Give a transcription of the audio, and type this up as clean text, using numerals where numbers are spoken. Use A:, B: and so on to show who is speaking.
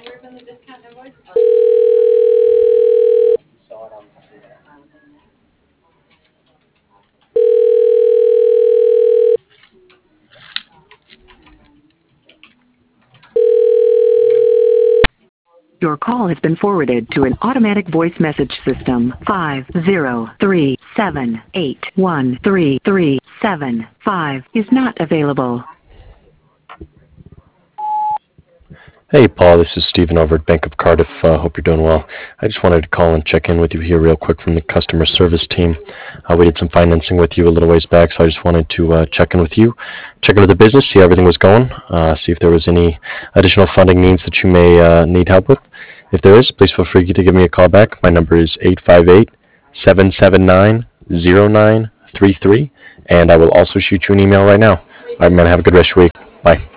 A: Your call has been forwarded to an automatic voice message system. 50378133375 is not available.
B: Hey, Paul, this is Stephen over at Bank of Cardiff. Hope you're doing well. I just wanted to call and check in with you here real quick from the customer service team. We did some financing with you a little ways back, so I just wanted to check in with you, check in with the business, see how everything was going, see if there was any additional funding needs that you may need help with. If there is, please feel free to give me a call back. My number is 858-779-0933, and I will also shoot you an email right now. All right, man, have a good rest of your week. Bye.